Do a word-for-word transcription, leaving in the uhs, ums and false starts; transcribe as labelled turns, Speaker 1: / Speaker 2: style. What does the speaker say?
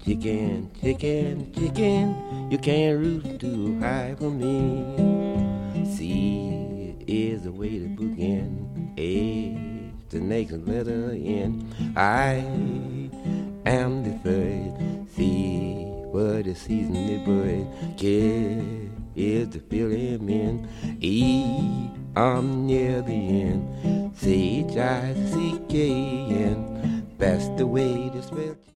Speaker 1: Chicken, chicken, chicken, you can't roost too high for me. C is the way to begin. A is the next letter in. I am the third. C for the season the bird. K is the filling in. E, I'm near the end. C H I C K N. That's the way to spell.